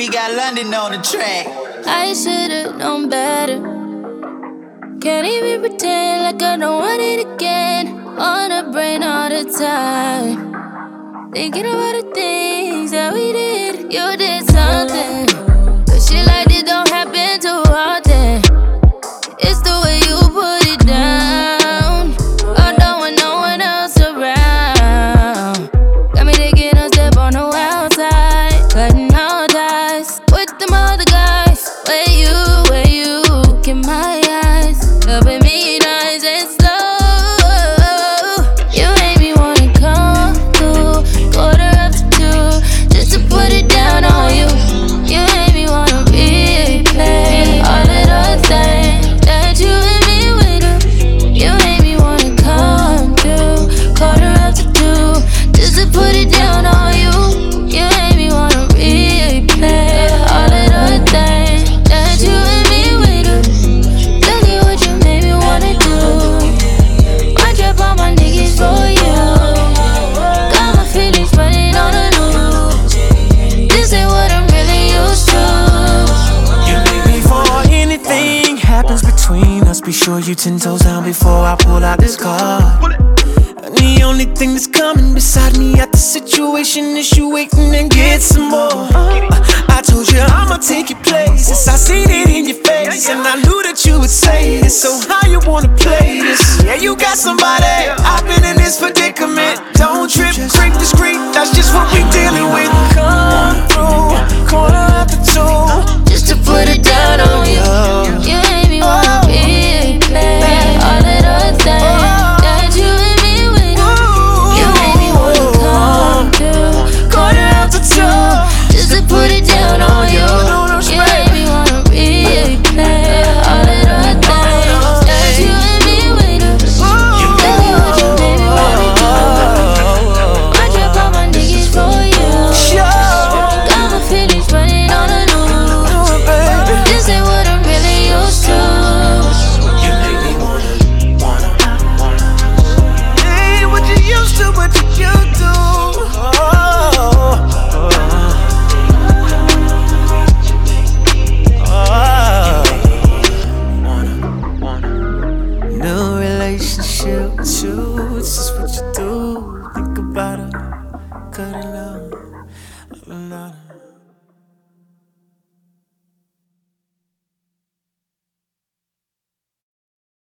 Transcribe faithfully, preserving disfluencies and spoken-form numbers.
We got London on the track. I should've known better. Can't even pretend like I don't want it again. On the brain all the time, thinking about the things that we did. You did something, but shit like this don't happen too often. It's the way you put it down. I don't want no one else around. Got me taking a step on the wild side, cutting all ties with them other guys. Where you, where you look in my eyes, loving me nice and slow. You made me wanna come through, quarter up to two, just to put it down on you. You made me wanna replay all of those things that you and me went through. You made me wanna come through, quarter up to two, just to put it down on you. You made me wanna replay all of those things that you and me went through. Look at what you made me wanna do. I drop all my niggas for you. Got my feelings running on the loose. This ain't what I'm really used to. You make me before anything happens between us. Be sure you ten toes down before I pull out this card. And the only thing that's coming beside me at the situation is you waiting and get some more. uh, I told you I'ma take your places, I seen it in your face, and I knew that you would say this. So how you wanna play this? Yeah, you got somebody. I've been in this predicament. Don't trip, creep discreet, that's just what we dealing with. Come through, quarter after two, Just to put it down on you. You